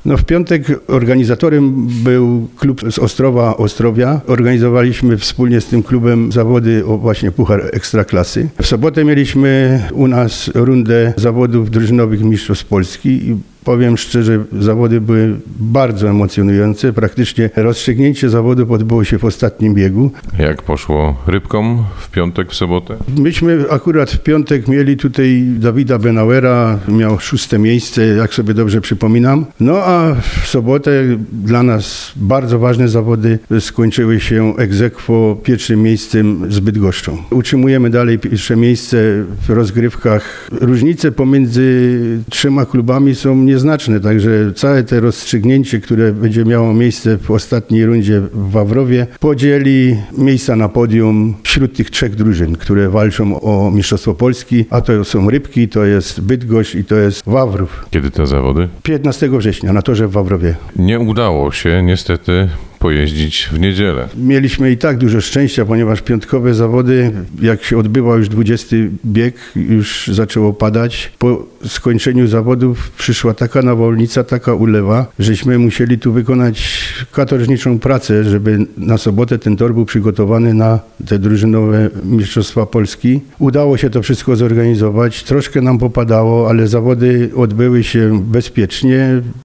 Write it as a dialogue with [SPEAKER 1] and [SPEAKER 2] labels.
[SPEAKER 1] No w piątek organizatorem był klub z Ostrowa, Ostrowia. Organizowaliśmy wspólnie z tym klubem zawody o właśnie Puchar Ekstraklasy. W sobotę mieliśmy u nas rundę zawodów drużynowych Mistrzostw Polski i powiem szczerze, zawody były bardzo emocjonujące. Praktycznie rozstrzygnięcie zawodów odbyło się w ostatnim biegu.
[SPEAKER 2] Jak poszło rybkom w piątek, w sobotę?
[SPEAKER 1] Myśmy akurat w piątek mieli tutaj Dawida Benauera, miał 6. miejsce, jak sobie dobrze przypominam. No a w sobotę dla nas bardzo ważne zawody skończyły się ex aequo 1. miejscem z Bydgoszczą. Utrzymujemy dalej 1. miejsce w rozgrywkach. Różnice pomiędzy 3 klubami są nieznaczne, także całe te rozstrzygnięcie, które będzie miało miejsce w ostatniej rundzie w Wawrowie, podzieli miejsca na podium wśród tych 3 drużyn, które walczą o Mistrzostwo Polski, a to są Rybki, to jest Bydgoszcz i to jest Wawrów.
[SPEAKER 2] Kiedy te zawody?
[SPEAKER 1] 15 września na torze w Wawrowie.
[SPEAKER 2] Nie udało się niestety pojeździć w niedzielę.
[SPEAKER 1] Mieliśmy i tak dużo szczęścia, ponieważ piątkowe zawody, jak się odbywał już 20 bieg, już zaczęło padać. Po skończeniu zawodów przyszła taka nawałnica, taka ulewa, żeśmy musieli tu wykonać katorżniczą pracę, żeby na sobotę ten tor był przygotowany na te drużynowe Mistrzostwa Polski. Udało się to wszystko zorganizować. Troszkę nam popadało, ale zawody odbyły się bezpiecznie.